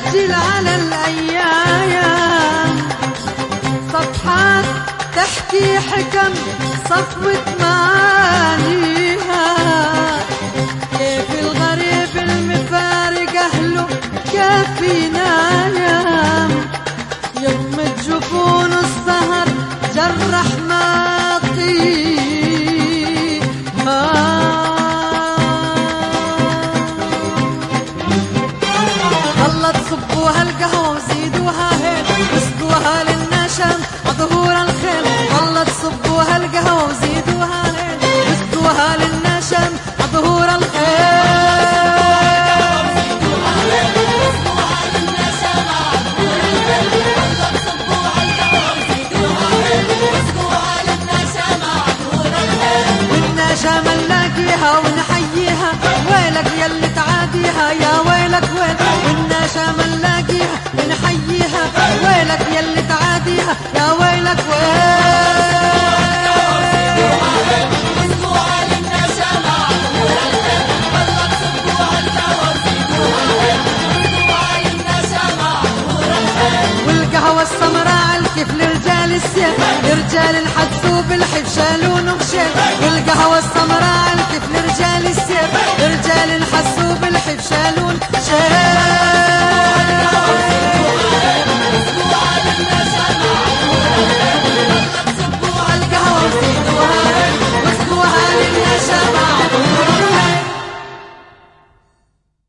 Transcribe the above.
تسجل على الأيام صفحات تحكي حكم صفوة معانيها، كيف الغريب المفارق أهله كافينا يام، يضمد جفون السهر جرح ماضيها. والله تصبوها القهوة وزيدوها هيل واسقوها للنشم عظهور الخيل، والله تصبوها القهوة وزيدوها هيل واسقوها للنشم عظهور الخيل. والنشم نلاقيها ونحييها ويلك يلي تعاديها يا ويلك ويل، والنشم نلاقيها ونحييها ويلك يلي تعاديها يا ويلك والقهوة السمراء الكيف لرجال السيف، لرجال الحسوب الحب شالون وخشيف، والقهوة السمراء الكيف لرجال السيف